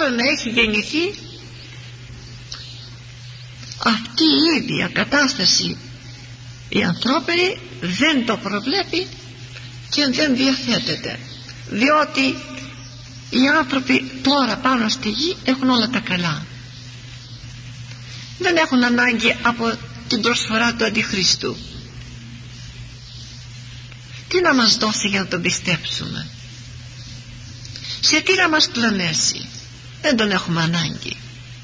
τώρα να έχει γεννηθεί, αυτή η ίδια κατάσταση η ανθρώπινη δεν το προβλέπει και δεν διαθέτεται, διότι οι άνθρωποι τώρα πάνω στη γη έχουν όλα τα καλά, δεν έχουν ανάγκη από την προσφορά του Αντιχρίστου. Τι να μας δώσει για να τον πιστέψουμε, σε τι να μας πλανέσει, δεν τον έχουμε ανάγκη.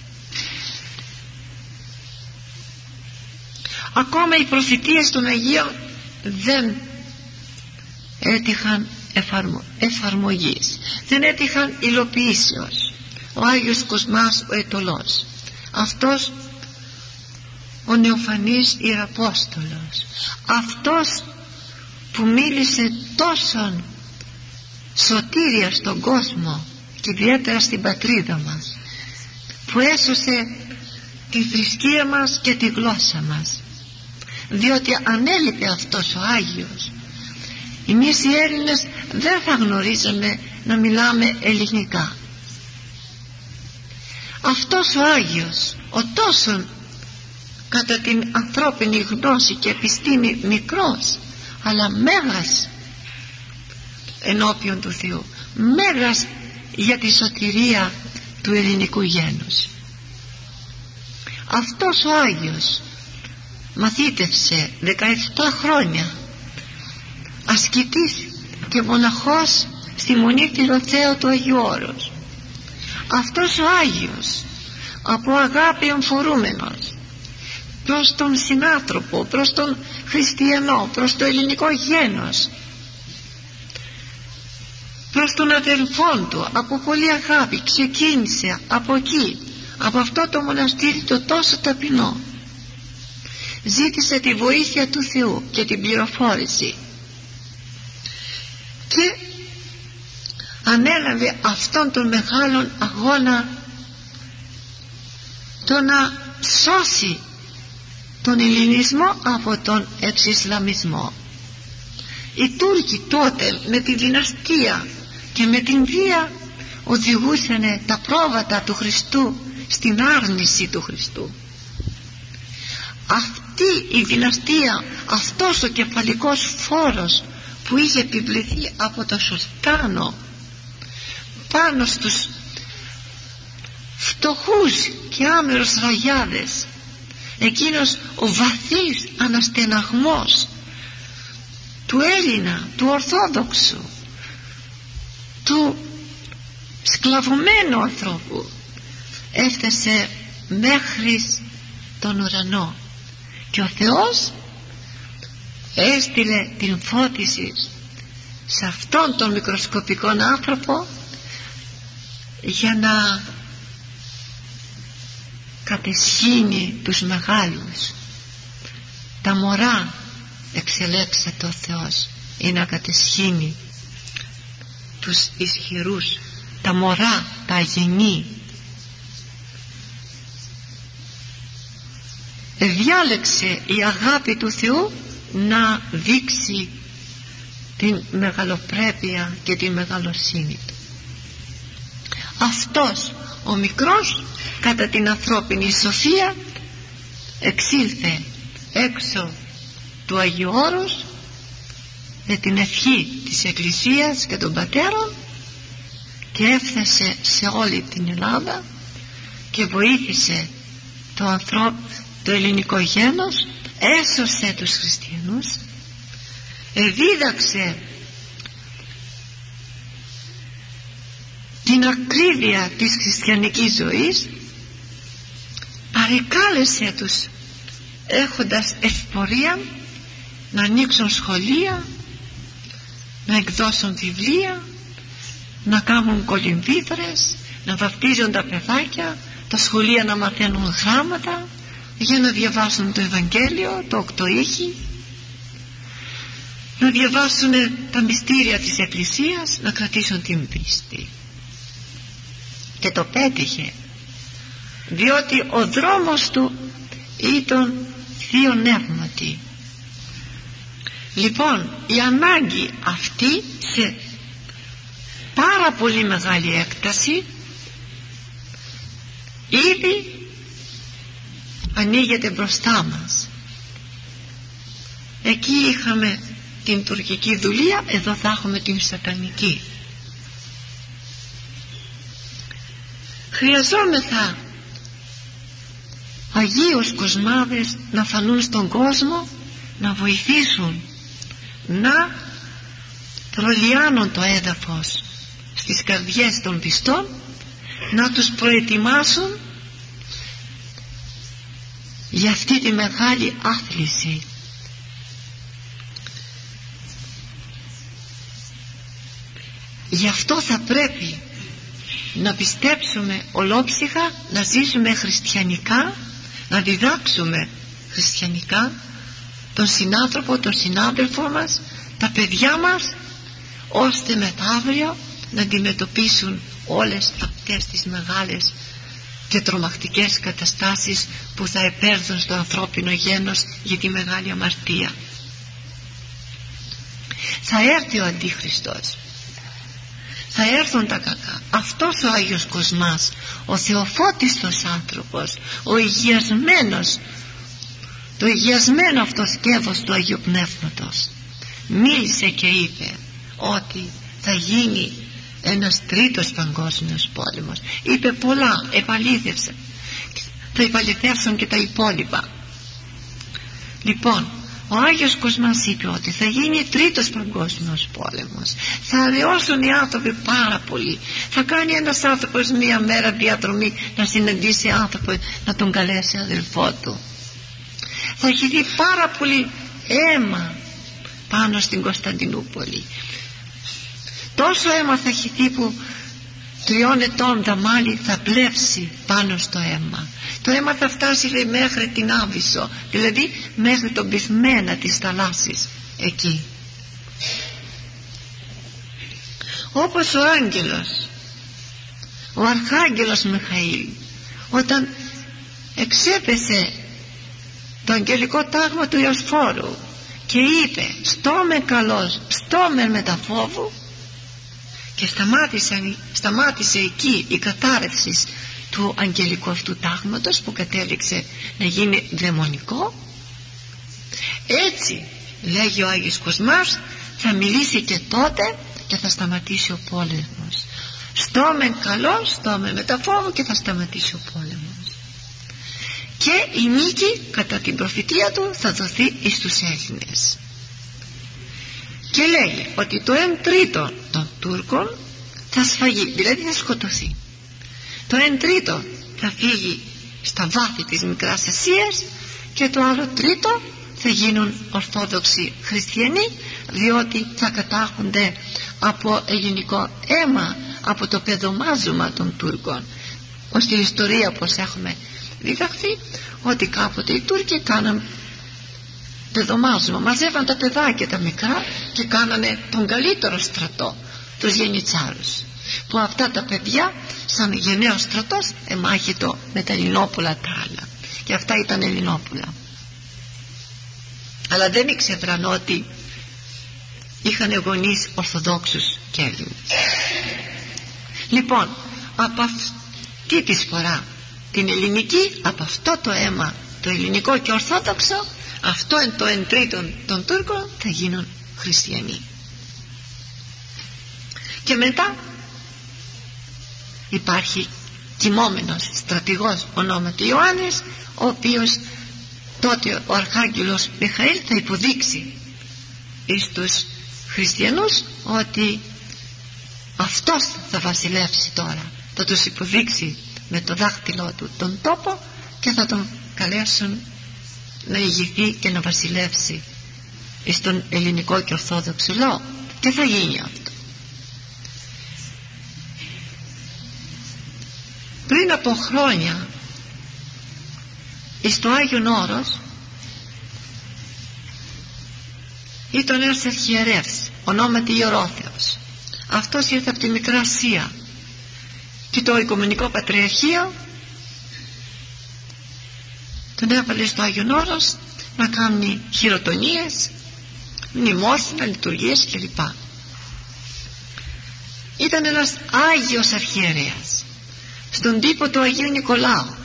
Ακόμα οι προφητείες των Αγίων δεν έτυχαν εφαρμογής, δεν έτυχαν υλοποιήσεως. Ο Άγιος Κοσμάς ο Αιτωλός, αυτός ο νεοφανής Ιεραπόστολος, αυτός που μίλησε τόσον σωτήρια στον κόσμο και ιδιαίτερα στην πατρίδα μας, που έσωσε τη θρησκεία μας και τη γλώσσα μας, διότι αν έλειπε αυτός ο Άγιος, εμείς οι Έλληνες δεν θα γνωρίζαμε να μιλάμε ελληνικά. Αυτός ο Άγιος, ο τόσον κατά την ανθρώπινη γνώση και επιστήμη μικρός, αλλά μέγας ενώπιον του Θεού, μέγας για τη σωτηρία του ελληνικού γένους. Αυτός ο Άγιος μαθήτευσε 17 χρόνια ασκητής και μοναχός στη Μονή Φιλοθέου του Αγίου Όρος. Αυτός ο Άγιος από αγάπη εμφορούμενος προς τον συνάνθρωπο, προς τον χριστιανό, προς το ελληνικό γένος, προς τον αδελφόν του, από πολύ αγάπη ξεκίνησε από εκεί, από αυτό το μοναστήρι το τόσο ταπεινό, ζήτησε τη βοήθεια του Θεού και την πληροφόρηση και ανέλαβε αυτόν τον μεγάλον αγώνα, το να σώσει τον ελληνισμό από τον εξισλαμισμό. Οι Τούρκοι τότε με τη δυναστεία και με την βία οδηγούσαν τα πρόβατα του Χριστού στην άρνηση του Χριστού. Αυτή η δυναστεία, αυτός ο κεφαλικός φόρος που είχε επιβληθεί από το Σουλτάνο πάνω στους φτωχούς και άμερους ραγιάδες, εκείνος ο βαθύς αναστεναγμός του Έλληνα, του Ορθόδοξου, του σκλαβωμένου ανθρώπου, έφτασε μέχρι τον ουρανό και ο Θεός έστειλε την φώτιση σε αυτόν τον μικροσκοπικό άνθρωπο για να κατεσχύνει τους μεγάλους. Τα μωρά εξελέξατε ο Θεός ή να κατεσχύνει τους ισχυρούς, τα μωρά, τα αγενή. Διάλεξε η αγάπη του Θεού να δείξει την μεγαλοπρέπεια και την μεγαλοσύνη του. Αυτός ο μικρός κατά την ανθρώπινη σοφία εξήλθε έξω του Αγίου Όρους με την ευχή της Εκκλησίας και των πατέρων και έφτασε σε όλη την Ελλάδα και βοήθησε το ελληνικό γένος, έσωσε τους χριστιανούς, δίδαξε την ακρίβεια της χριστιανικής ζωής, παρεκάλεσε τους έχοντας ευπορία να ανοίξουν σχολεία, να εκδώσουν βιβλία, να κάνουν κολυμβήθρες, να βαφτίζουν τα παιδάκια, τα σχολεία να μαθαίνουν γράμματα για να διαβάσουν το Ευαγγέλιο, το οκτωήχη, να διαβάσουν τα μυστήρια της Εκκλησίας, να κρατήσουν την πίστη. Και το πέτυχε, διότι ο δρόμος του ήταν Θείο Νεύματι. Λοιπόν, η ανάγκη αυτή σε πάρα πολύ μεγάλη έκταση ήδη ανοίγεται μπροστά μας. Εκεί είχαμε την τουρκική δουλεία, εδώ θα έχουμε την σατανική. Χρειαζόμεθα Αγίους κοσμάδες να φανούν στον κόσμο, να βοηθήσουν να προλιάνουν το έδαφος στις καρδιές των πιστών, να τους προετοιμάσουν για αυτή τη μεγάλη άθληση. Γι' αυτό θα πρέπει να πιστέψουμε ολόψυχα, να ζήσουμε χριστιανικά, να διδάξουμε χριστιανικά τον συνάνθρωπο, τον συνάδελφό μας, τα παιδιά μας, ώστε μεθαύριο να αντιμετωπίσουν όλες αυτές τις μεγάλες και τρομακτικές καταστάσεις που θα επέρθουν στο ανθρώπινο γένος για τη μεγάλη αμαρτία. Θα έρθει ο Αντίχριστος, θα έρθουν τα κακά. Αυτός ο Άγιος Κοσμάς, ο θεοφώτιστος άνθρωπος, ο υγιασμένος, το υγιασμένο αυτό σκεύος του Αγίου Πνεύματος, μίλησε και είπε ότι θα γίνει ένας τρίτος παγκόσμιος πόλεμος. Είπε πολλά, επαλήθευσε, θα επαληθεύσουν και τα υπόλοιπα. Λοιπόν, ο Άγιος Κοσμάς είπε ότι θα γίνει τρίτος παγκόσμιος πόλεμος. Θα αραιώσουν οι άνθρωποι πάρα πολύ. Θα κάνει ένας άνθρωπος μία μέρα διαδρομή να συναντήσει άνθρωπο, να τον καλέσει αδελφό του. Θα έχει δει πάρα πολύ αίμα πάνω στην Κωνσταντινούπολη. Τόσο αίμα θα έχει δει που 3 ετών δαμάλι θα πλεύσει πάνω στο αίμα. Το αίμα θα φτάσει μέχρι την Άβυσσο, δηλαδή μέχρι τον πυθμένα της θαλάσσης εκεί. Όπως ο άγγελος, ο αρχάγγελος Μιχαήλ, όταν εξέπεσε το αγγελικό τάγμα του Ιωσφόρου και είπε «Στόμεν καλός, στόμεν μετά φόβου», και σταμάτησε εκεί η κατάρρευση του αγγελικού αυτού τάγματος που κατέληξε να γίνει δαιμονικό. Έτσι λέγει ο Άγιος Κοσμάς, θα μιλήσει και τότε και θα σταματήσει ο πόλεμος. Στόμεν καλός, στόμεν μετά φόβου, και θα σταματήσει ο πόλεμος. Και η νίκη κατά την προφητεία του θα δοθεί εις τους Έλληνες. Και λέει ότι το 1/3 των Τούρκων θα σφαγεί, δηλαδή θα σκοτωθεί. Το 1/3 θα φύγει στα βάθη της Μικράς Ασίας και το άλλο 1/3 θα γίνουν Ορθόδοξοι Χριστιανοί, διότι θα κατάχονται από ελληνικό αίμα, από το παιδομάζωμα των Τούρκων. Ως την ιστορία πως έχουμε διδαχθεί, ότι κάποτε οι Τούρκοι κάναν παιδομάζωμα, μαζεύαν τα παιδάκια τα μικρά και κάνανε τον καλύτερο στρατό, τους γενιτσάρους, που αυτά τα παιδιά σαν γενναίος στρατός εμάχητο με τα Ελληνόπουλα τα άλλα, και αυτά ήταν Ελληνόπουλα, αλλά δεν ήξεραν ότι είχαν γονείς Ορθοδόξους και Έλληνες. Λοιπόν, από αυτή τη φορά την ελληνική, από αυτό το αίμα το ελληνικό και ορθόδοξο, αυτό είναι το 1/3 των Τούρκων θα γίνουν χριστιανοί. Και μετά υπάρχει κοιμόμενος στρατηγός ονόματι Ιωάννης, ο οποίος τότε ο Αρχάγγελος Μιχαήλ θα υποδείξει εις τους χριστιανούς ότι αυτός θα βασιλεύσει τώρα, θα τους υποδείξει με το δάχτυλό του τον τόπο και θα τον καλέσουν να ηγηθεί και να βασιλεύσει στον ελληνικό και ορθόδοξο λαό, και θα γίνει αυτό. Πριν από χρόνια στο Άγιον Όρος ήταν ένας αρχιερεύς ονόματι Ιερόθεος. Αυτός ήρθε από τη Μικρά Ασία και το Οικουμενικό Πατριαρχείο τον έβαλε στο Άγιον Όρος να κάνει χειροτονίες, μνημόσυνα, λειτουργίες κλπ. Ήταν ένας Άγιος αρχιερέας. στον τύπο του Αγίου Νικολάου.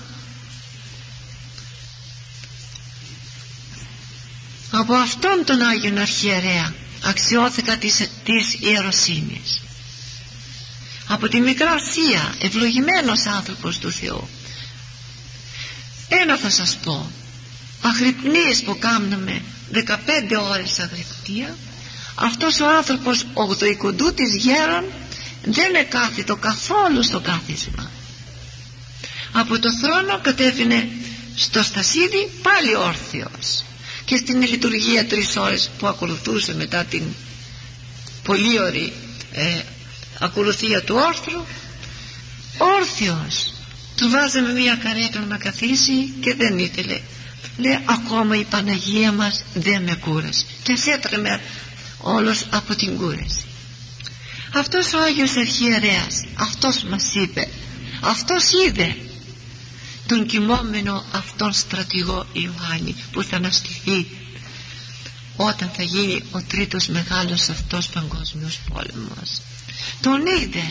Από αυτόν τον Άγιον Αρχιερέα αξιώθηκα της ιεροσύνης. Από τη Μικρά Ασία, ευλογημένος άνθρωπος του Θεού. Ένα θα σας πω, αγρυπνίες που κάναμε 15 ώρες αγρυπνία, αυτός ο άνθρωπος 80 της γέρον δεν εκάθιτο καθόλου στο κάθισμα. Από το θρόνο κατέβαινε στο στασίδι πάλι όρθιος, και στην λειτουργία 3 ώρες που ακολουθούσε μετά την πολύ ωραία ακολουθία του όρθρου, όρθιος. Του βάζαμε μια καρέκλα να καθίσει και δεν ήθελε. Λέει, ακόμα η Παναγία μας δεν με κούρασε, και έτρεμε όλος από την κούραση. Αυτός ο Άγιος Αρχιερέας, αυτός μας είπε, αυτός είδε τον κοιμόμενο αυτόν στρατηγό Ιωάννη που θα αναστηθεί όταν θα γίνει ο τρίτος μεγάλος αυτός παγκόσμιος πόλεμος. Τον είδε,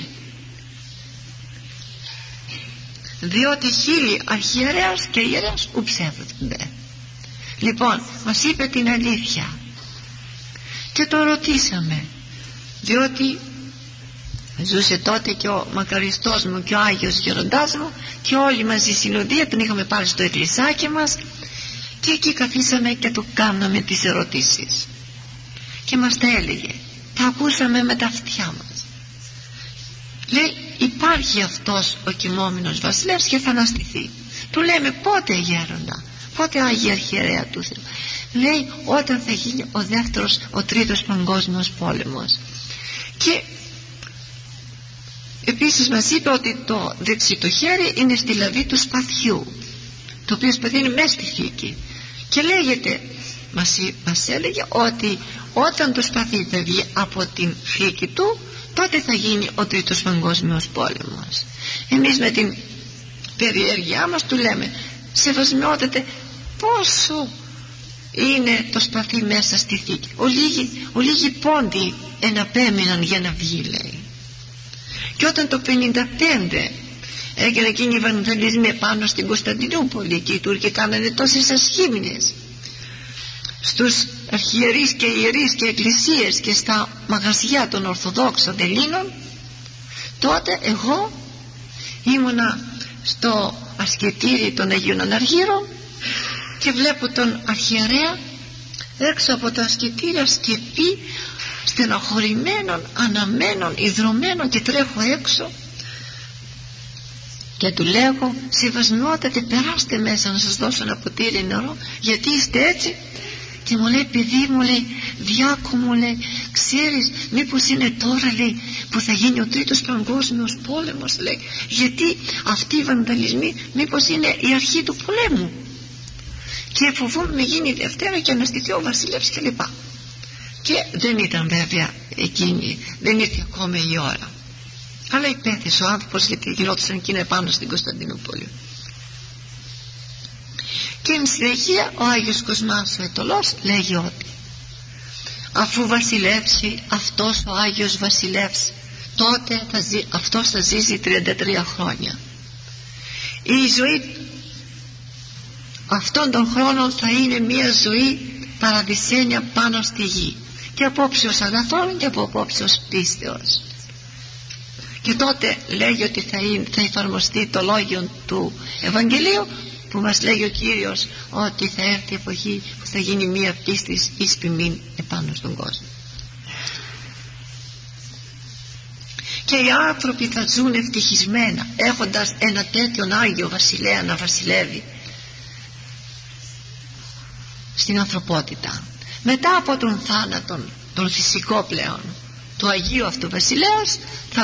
διότι χίλιοι αρχιερέας και ιερέας ουψεύονται. Λοιπόν, μας είπε την αλήθεια και το ρωτήσαμε, διότι ζούσε τότε και ο μακαριστός μου και ο Άγιος Γεροντάς μου και όλοι μαζί συνοδεία, τον είχαμε πάρει στο εκκλησάκι μας και εκεί καθίσαμε και του κάναμε τις ερωτήσεις και μας τα έλεγε, τα ακούσαμε με τα αυτιά μας. Λέει, υπάρχει αυτός ο κοιμόμενος βασιλεύς και θα αναστηθεί. Του λέμε, πότε γέροντα, πότε Άγιε Αρχιερέα του Θεού? Λέει, όταν θα γίνει ο δεύτερος, ο τρίτος παγκόσμιος πόλεμος. Και επίσης μας είπε ότι το δεξί το χέρι είναι στη λαβή του σπαθιού, το οποίο σπαθί είναι μέσα στη θήκη, και λέγεται, μας έλεγε ότι όταν το σπαθί θα βγει από την θήκη του, τότε θα γίνει ο τρίτος παγκόσμιος πόλεμος. Εμείς με την περιέργειά μας του λέμε, σεβασμιότατε, πόσο είναι το σπαθί μέσα στη θήκη? Ολίγοι πόντοι εναπέμειναν για να βγει, λέει. Και όταν το 55 έγινε εκείνη η βανδαλισμοί πάνω στην Κωνσταντινούπολη και οι Τούρκοι κάνανε τόσες ασχήμνες στους αρχιερείς και ιερείς και εκκλησίες και στα μαγαζιά των Ορθοδόξων Ελλήνων, τότε εγώ ήμουνα στο ασκητήρι των Αγίων Αναργύρων και βλέπω τον αρχιερέα έξω από το ασκητήρι ασκητή, στενοχωρημένων, αναμένων, ιδρωμένων, και τρέχω έξω και του λέγω, σεβασμιότατε, περάστε μέσα να σας δώσω ένα ποτήρι νερό, γιατί είστε έτσι? Και μου λέει, παιδί μου, λέει, διάκο μου, λέει, ξέρεις μήπως είναι τώρα, λέει, που θα γίνει ο τρίτος παγκόσμιος πόλεμος, λέει, γιατί αυτοί οι βανδαλισμοί μήπως είναι η αρχή του πολέμου και φοβούμαι να γίνει η Δευτέρα και αναστηθεί ο βασιλεύς κλπ. Και δεν ήταν βέβαια εκείνη, δεν ήρθε ακόμα η ώρα, αλλά υπέθεσε ο άνθρωπος, γιατί γινόντουσαν εκείνα επάνω στην Κωνσταντινούπολη. Και εν συνεχεία ο Άγιος Κοσμάς ο Αιτωλός λέγει ότι αφού βασιλεύσει αυτός ο Άγιος βασιλεύς, τότε αυτός θα ζήσει 33 χρόνια. Η ζωή αυτών των χρόνων θα είναι μια ζωή παραδεισένια πάνω στη γη, και απόψεως αγαθών και από απόψεως πίστεως. Και τότε λέγει ότι θα εφαρμοστεί το λόγιο του Ευαγγελίου που μας λέγει ο Κύριος, ότι θα έρθει η εποχή που θα γίνει μία πίστης εις ποιμήν επάνω στον κόσμο, και οι άνθρωποι θα ζουν ευτυχισμένα έχοντας ένα τέτοιον Άγιο Βασιλέα να βασιλεύει στην ανθρωπότητα. Μετά από τον θάνατον, τον φυσικό πλέον, του Αγίου αυτού Βασιλέως,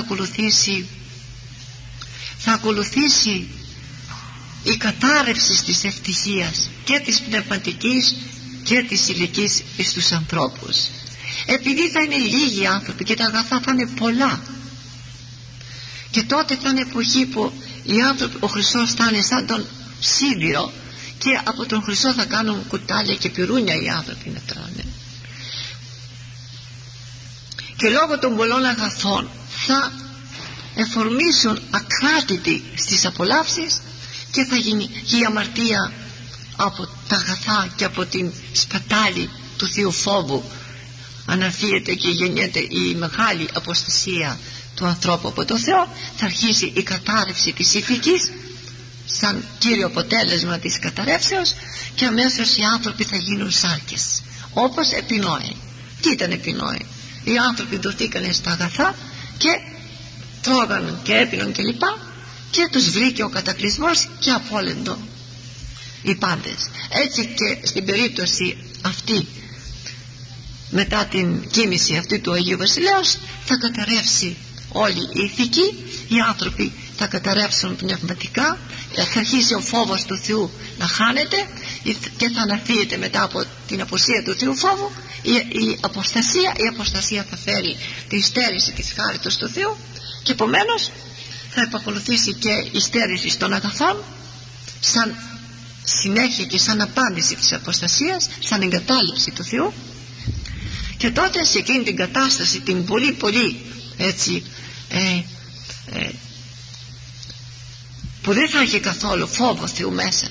θα ακολουθήσει η κατάρρευση της ευτυχίας και της πνευματικής και της ηλικής εις τους ανθρώπους, επειδή θα είναι λίγοι άνθρωποι και τα αγαθά θα είναι πολλά. Και τότε θα είναι εποχή που οι άνθρωποι, ο χρυσός θα είναι σαν τον σίδηρο, και από τον χρυσό θα κάνουν κουτάλια και πυρούνια οι άνθρωποι να τρώνε. Και λόγω των πολλών αγαθών θα εφορμήσουν ακράτητοι στις απολαύσεις, και θα γίνει και η αμαρτία από τα αγαθά και από την σπατάλη του Θείου φόβου αναφύεται και γεννιέται η μεγάλη αποστασία του ανθρώπου από το Θεό. Θα αρχίσει η κατάρρευση της ηθικής σαν κύριο αποτέλεσμα της καταρρεύσεως, και αμέσως οι άνθρωποι θα γίνουν σάρκες, όπως επί Νόε. Τι ήταν επί Νόε? Οι άνθρωποι δοθήκανε στα αγαθά και τρώγαν και έπιναν κλπ, και τους βρήκε ο κατακλυσμός και απόλεντο οι πάντες. Έτσι και στην περίπτωση αυτή, μετά την κοίμηση αυτή του Αγίου Βασιλέως, θα καταρρεύσει όλη η ηθική, οι άνθρωποι θα καταρρεύσουν πνευματικά, θα αρχίσει ο φόβος του Θεού να χάνεται και θα αναφύεται μετά από την απουσία του Θεού φόβου η αποστασία θα φέρει τη στέρηση της χάριτος του Θεού, και επομένως θα επακολουθήσει και η στέρηση των αγαθών σαν συνέχεια και σαν απάντηση της αποστασίας, σαν εγκατάλειψη του Θεού. Και τότε σε εκείνη την κατάσταση, την πολύ πολύ έτσι που δεν θα έχει καθόλου φόβο Θεού μέσα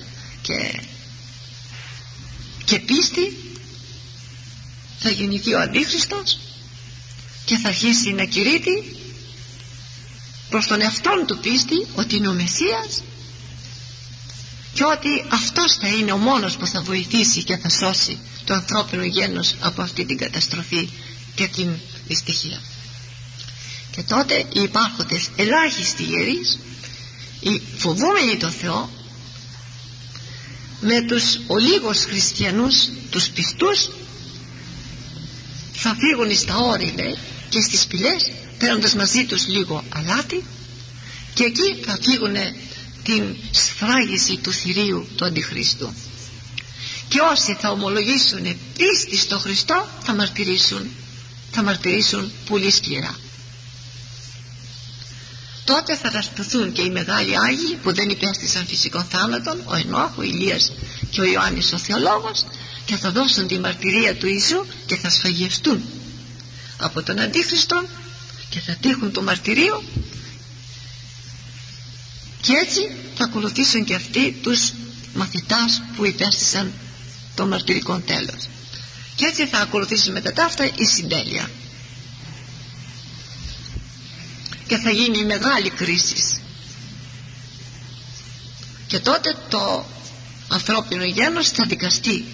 και πίστη, θα γεννηθεί ο Αντίχριστος και θα αρχίσει να κηρύττει προς τον εαυτόν του πίστη ότι είναι ο Μεσσίας και ότι αυτός θα είναι ο μόνος που θα βοηθήσει και θα σώσει το ανθρώπινο γένος από αυτή την καταστροφή και την δυστυχία. Και τότε οι υπάρχοντες ελάχιστοι ιερείς, οι φοβούμενοι το Θεό, με τους ολίγους χριστιανούς, τους πιστούς, θα φύγουν εις τα όρη, λέει, και στις σπηλιές, παίρνοντας μαζί τους λίγο αλάτι, και εκεί θα φύγουν την σφράγιση του θηρίου του Αντιχρίστου. Και όσοι θα ομολογήσουν πίστη στο Χριστό θα μαρτυρήσουν πολύ σκληρά. Τότε θα ραστηθούν και οι μεγάλοι Άγιοι που δεν υπέστησαν φυσικών θάνατον, ο Ενώχ, ο Ηλίας και ο Ιωάννης ο Θεολόγος, και θα δώσουν τη μαρτυρία του Ιησού και θα σφαγιαστούν από τον Αντίχριστον και θα τύχουν το μαρτυρίο, και έτσι θα ακολουθήσουν και αυτοί τους μαθητάς που υπέστησαν το μαρτυρικό τέλος, και έτσι θα ακολουθήσουν μετά τα αυτά η συντέλεια και θα γίνει η μεγάλη κρίση. Και τότε το ανθρώπινο γένος θα δικαστεί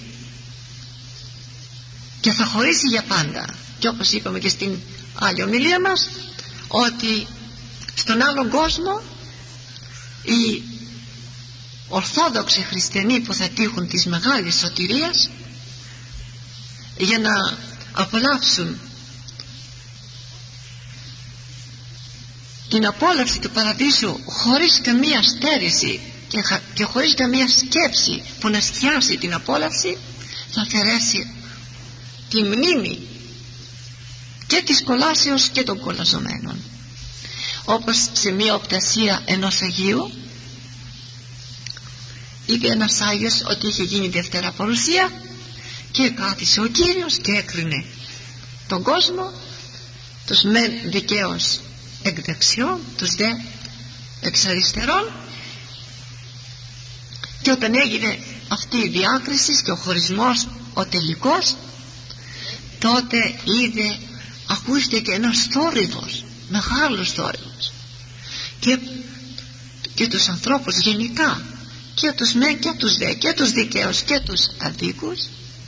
και θα χωρίσει για πάντα. Και όπως είπαμε και στην άλλη ομιλία μας, ότι στον άλλον κόσμο οι ορθόδοξοι χριστιανοί που θα τύχουν της μεγάλης σωτηρίας, για να απολαύσουν την απόλαυση του παραδείσου χωρίς καμία στέρηση και χωρίς καμία σκέψη που να σκιάσει την απόλαυση, θα αφαιρέσει τη μνήμη και της κολάσεως και των κολαζωμένων. Όπως σε μία οπτασία ενός Αγίου είπε ένας Άγιος ότι είχε γίνει Δευτέρα Παρουσία και κάθισε ο Κύριος και έκρινε τον κόσμο, τους μεν δικαίως εκ δεξιών, τους δε εξ αριστερών, και όταν έγινε αυτή η διάκριση και ο χωρισμός ο τελικός, τότε ακούστηκε ένας θόρυβος, μεγάλος θόρυβος, και τους ανθρώπους γενικά, και τους μεν και τους δε, και τους δικαίους και τους αδίκους,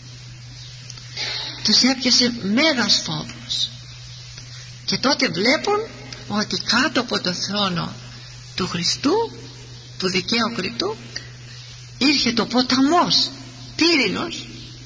τους έπιασε μέγας φόβος. Και τότε βλέπουν ότι κάτω από το θρόνο του Χριστού, του δικαίου κριτού, ήρθε το ποταμός πύρινος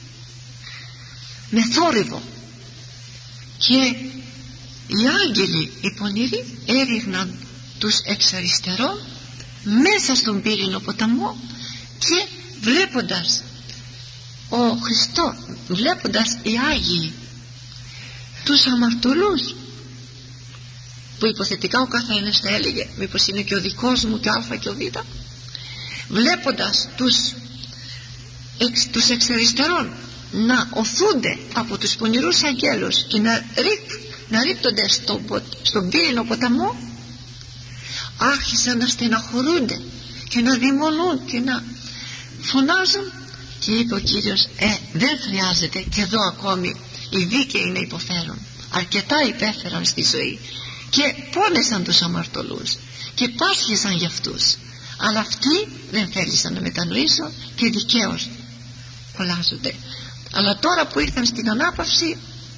με θόρυβο, και οι άγγελοι οι πονηροί έριχναν τους εξ αριστερών μέσα στον πύρινο ποταμό, και βλέποντας ο Χριστό, βλέποντας οι Άγιοι τους αμαρτωλούς, που υποθετικά ο καθένας θα έλεγε μήπως είναι και ο δικός μου και α και ο β, βλέποντας τους εξ αριστερών να οθούνται από τους πονηρούς αγγέλους και να ρίπτονται στον πύρινο ποταμό, άρχισαν να στεναχωρούνται και να δημονούν και να φωνάζουν, και είπε ο Κύριος δεν χρειάζεται, και εδώ ακόμη οι δίκαιοι να υποφέρουν. Αρκετά υπέφεραν στη ζωή και πόνεσαν τους αμαρτωλούς και πάσχεσαν για αυτούς, αλλά αυτοί δεν θέλησαν να μετανοήσουν και δικαίως κολλάζονται. Αλλά τώρα που ήρθαν στην ανάπαυση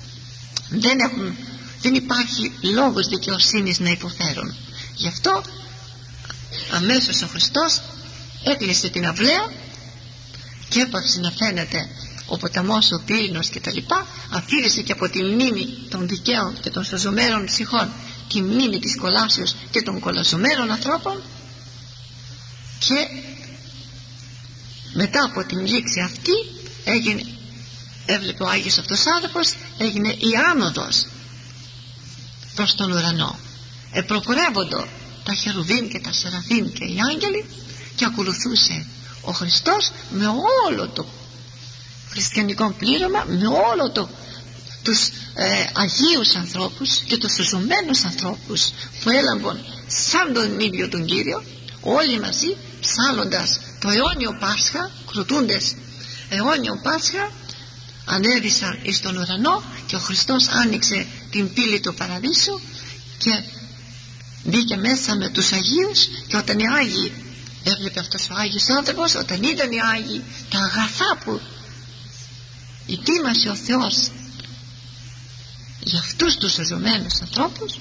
δεν υπάρχει λόγος δικαιοσύνης να υποφέρουν. Γι' αυτό αμέσως ο Χριστός έκλεισε την αυλαία και έπαψε να φαίνεται ο ποταμός, ο πύρινος και τα λοιπά. Αφήρησε και από τη μνήμη των δικαίων και των σωζωμένων ψυχών τη μνήμη της κολάσεως και των κολαζωμένων ανθρώπων, και μετά από την λήξη αυτή έβλεπε ο Άγιος αυτός άνθρωπος, έγινε η άνοδος προς τον ουρανό. Προπορεύοντο τα χερουβίμ και τα σεραφείμ και οι άγγελοι, και ακολουθούσε ο Χριστός με όλο το χριστιανικό πλήρωμα, με όλο τους αγίους ανθρώπους και τους σωζωμένους ανθρώπους που έλαβαν σαν τον ίδιο τον Κύριο, όλοι μαζί ψάλλοντας το αιώνιο Πάσχα, κροτούντες αιώνιο Πάσχα, ανέβησαν εις τον ουρανό, και ο Χριστός άνοιξε την πύλη του παραδείσου και μπήκε μέσα με τους Αγίους. Και όταν οι Άγιοι, έβλεπε αυτός ο Άγιος άνθρωπος, όταν είδαν οι Άγιοι τα αγαθά που ετοίμασε ο Θεός για αυτούς τους σωζωμένους ανθρώπους,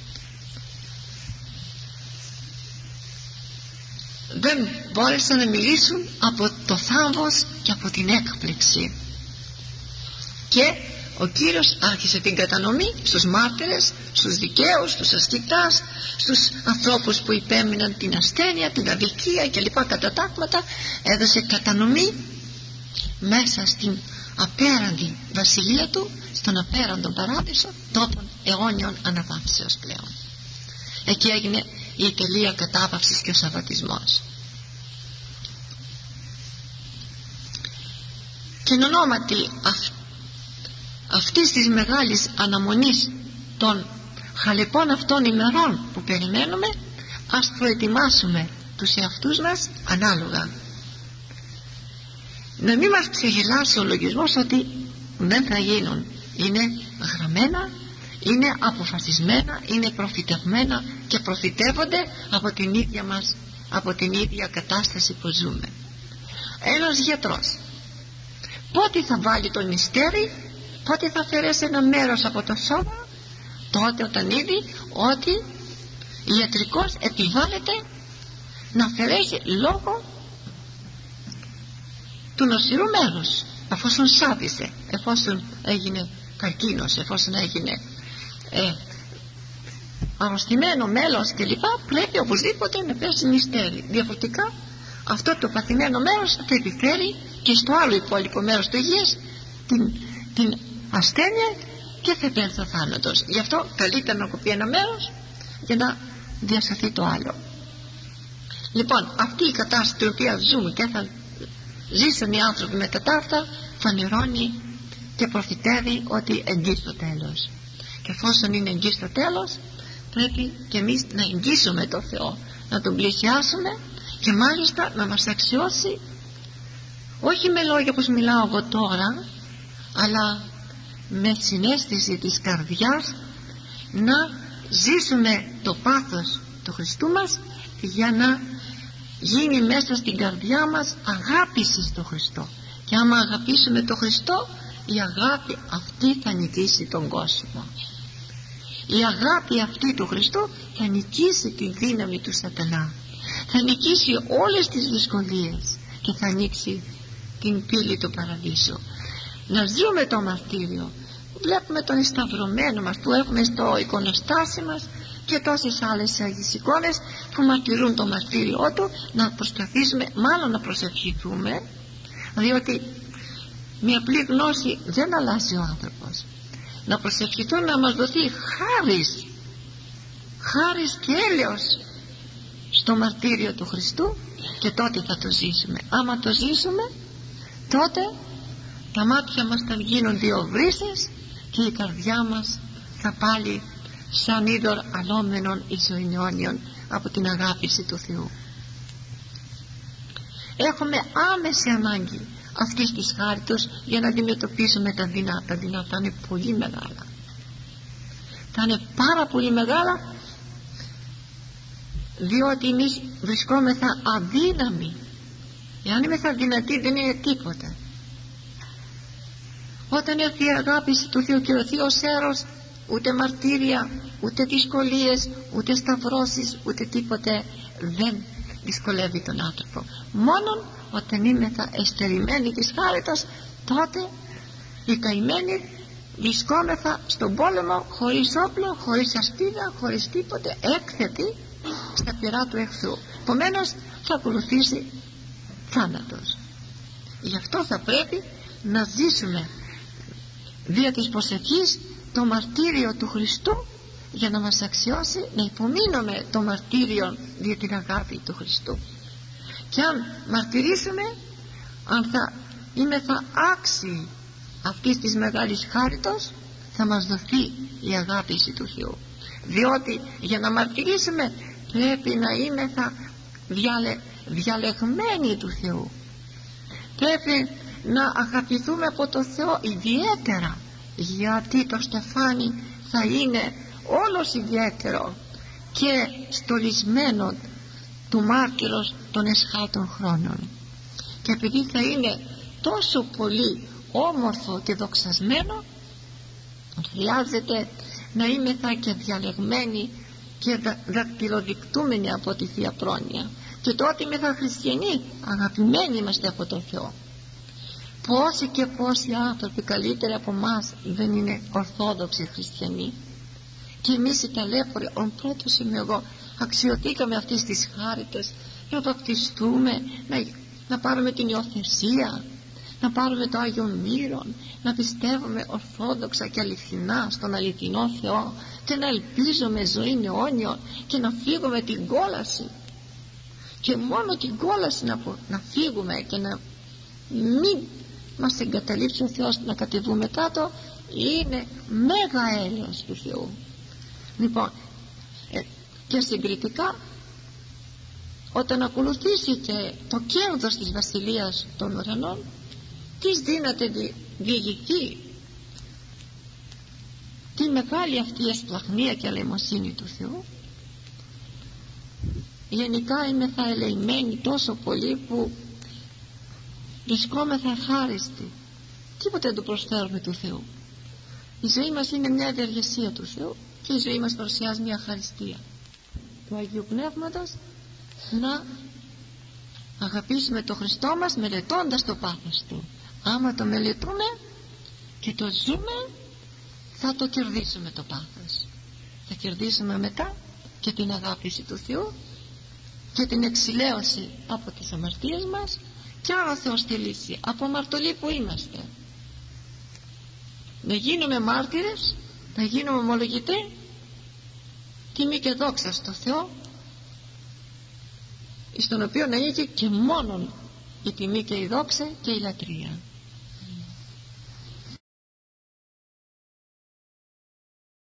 δεν μπόρεσαν να μιλήσουν από το θάμβος και από την έκπληξη. Και ο Κύριος άρχισε την κατανομή στους μάρτυρες, στους δικαίους, στους ασκητάς, στους ανθρώπους που υπέμειναν την ασθένεια, την αδικία και λοιπά κατατάγματα. Έδωσε κατανομή μέσα στην απέραντη βασιλεία του, στον απέραντο παράδεισο, τόπον αιώνιων αναβάψεως πλέον. Εκεί έγινε η τελεία κατάπαυσης και ο σαββατισμός. Και εν ονόματι αυτής της μεγάλης αναμονής των χαλεπών αυτών ημερών που περιμένουμε, ας προετοιμάσουμε τους εαυτούς μας ανάλογα. Να μην μας ξεγελάσει ο λογισμός ότι δεν θα γίνουν. Είναι γραμμένα, είναι αποφασισμένα, είναι προφητευμένα και προφητεύονται από την ίδια μας, από την ίδια κατάσταση που ζούμε. Ένας γιατρός πότε θα βάλει το νηστέρι, πότε θα αφαιρέσει ένα μέρος από το σώμα? Τότε όταν είδει ότι ιατρικός επιβάλλεται να αφαιρέσει λόγω του νοσηρού μέρους, εφόσον σάπισε, εφόσον έγινε καρκίνος, εφόσον έγινε αρρωστημένο μέλος κλπ, πρέπει οπωσδήποτε να πέσει νηστέρι. Διαφορετικά αυτό το παθημένο μέρος θα επιφέρει και στο άλλο υπόλοιπο μέρος του υγιές την ασθένεια και θα υπέρθει ο θάνατος. Γι' αυτό καλύτερα να κοπεί ένα μέρος για να διασωθεί το άλλο. Λοιπόν, αυτή η κατάσταση την οποία ζούμε και θα ζήσουν οι άνθρωποι μετά τα αυτά, φανερώνει και προφητεύει ότι εγγύς το τέλος. Και εφόσον είναι εγγύς το τέλος, πρέπει και εμείς να εγγύσουμε το Θεό, να τον πλησιάσουμε και μάλιστα να μας αξιώσει, όχι με λόγια όπως μιλάω εγώ τώρα, αλλά με συναίσθηση της καρδιάς, να ζήσουμε το πάθος του Χριστού μας, για να γίνει μέσα στην καρδιά μας αγάπηση στο Χριστό. Και άμα αγαπήσουμε τον Χριστό, η αγάπη αυτή θα νικήσει τον κόσμο. Η αγάπη αυτή του Χριστού θα νικήσει τη δύναμη του σατανά, θα νικήσει όλες τις δυσκολίες και θα ανοίξει την πύλη του παραδείσου. Να ζούμε το μαρτύριο. Βλέπουμε τον σταυρωμένο μας που έχουμε στο εικονοστάσι μας και τόσες άλλες αγίες εικόνες που μαρτυρούν το μαρτύριό του. Να προσπαθήσουμε, μάλλον να προσευχηθούμε, διότι με απλή γνώση δεν αλλάζει ο άνθρωπος. Να προσευχηθούμε να μας δοθεί χάρις και έλεος στο μαρτύριο του Χριστού, και τότε θα το ζήσουμε. Άμα το ζήσουμε, τότε τα μάτια μας θα γίνουν δύο βρύσες και η καρδιά μας θα πάλι σαν είδωρ αλόμενον εις ο αιώνιον από την αγάπηση του Θεού. Έχουμε άμεση ανάγκη αυτής της χάριτος για να αντιμετωπίσουμε τα δεινά. Τα δεινά θα είναι πολύ μεγάλα, θα είναι πάρα πολύ μεγάλα, διότι εμείς βρισκόμεθα αδύναμοι. Εάν είμαστε δυνατοί δεν είναι τίποτα. Όταν έρθει η αγάπηση του Θεού και ο Θείος Έρος, ούτε μαρτύρια, ούτε δυσκολίες, ούτε σταυρώσεις, ούτε τίποτε δεν δυσκολεύει τον άνθρωπο. Μόνον όταν είμεθα εστερημένοι της χάριτος, τότε οι καημένοι βρισκόμεθα στον πόλεμο, χωρίς όπλο, χωρίς ασπίδα, χωρίς τίποτε, έκθετοι στα πυρά του εχθρού. Επομένως θα ακολουθήσει θάνατος. Γι' αυτό θα πρέπει να ζήσουμε δια της προσευχής το μαρτύριο του Χριστού, για να μας αξιώσει να υπομείνουμε το μαρτύριο δια την αγάπη του Χριστού. Και αν μαρτυρήσουμε, αν θα είμεθα άξιοι αυτής της μεγάλης χάριτος, θα μας δοθεί η αγάπηση του Θεού. Διότι για να μαρτυρήσουμε πρέπει να είμεθα διαλεγμένοι του Θεού. Πρέπει να αγαπηθούμε από το Θεό ιδιαίτερα, γιατί το στεφάνι θα είναι όλος ιδιαίτερο και στολισμένο του μάρτυρος των εσχάτων χρόνων. Και επειδή θα είναι τόσο πολύ όμορφο και δοξασμένο, χρειάζεται να είμεθα και διαλεγμένοι και δακτυλοδεικτούμενοι από τη Θεία Πρόνοια. Και τότε είμεθα χριστιανοί, αγαπημένοι είμαστε από τον Θεό. Πόσοι και πόσοι άνθρωποι καλύτεροι από μας δεν είναι ορθόδοξοι χριστιανοί. Και εμείς οι ταλέποροι, ο πρώτος είμαι εγώ, αξιωθήκαμε αυτής της χάριτας να βαπτιστούμε, να πάρουμε την υιοθεσία, να πάρουμε το Άγιον Μύρον, να πιστεύουμε ορθόδοξα και αληθινά στον αληθινό Θεό και να ελπίζουμε ζωή αιώνιον και να φύγουμε την κόλαση. Και μόνο την κόλαση να φύγουμε και να μην μας εγκαταλείψει ο Θεός, να κατεβούμε κάτω, είναι μέγα έλεος του Θεού. Λοιπόν, και συγκριτικά, όταν ακολουθήσει και το κέρδος της Βασιλείας των Ουρανών, τις δύναται διηγηθεί τη μεγάλη αυτή εσπλαχνία και αλεημοσύνη του Θεού. Γενικά είμεθα ελεημένοι τόσο πολύ που βρισκόμεθα αχάριστοι, τίποτε δεν το προσφέρουμε του Θεού. Η ζωή μας είναι μια ευεργεσία του Θεού και η ζωή μας παρουσιάζει μια ευχαριστία του Αγίου Πνεύματος, να αγαπήσουμε τον Χριστό μας μελετώντας το πάθος Του. Άμα το μελετούμε και το ζούμε, θα το κερδίσουμε το πάθος. Θα κερδίσουμε μετά και την αγάπηση του Θεού και την εξηλαίωση από τις αμαρτίες μας, και αν ο Θεός θελήσει από αμαρτωλοί που είμαστε να γίνουμε μάρτυρες, να γίνουμε ομολογητές, τιμή και δόξα στο Θεό, στον οποίο να είχε και μόνον η τιμή και η δόξα και η λατρεία.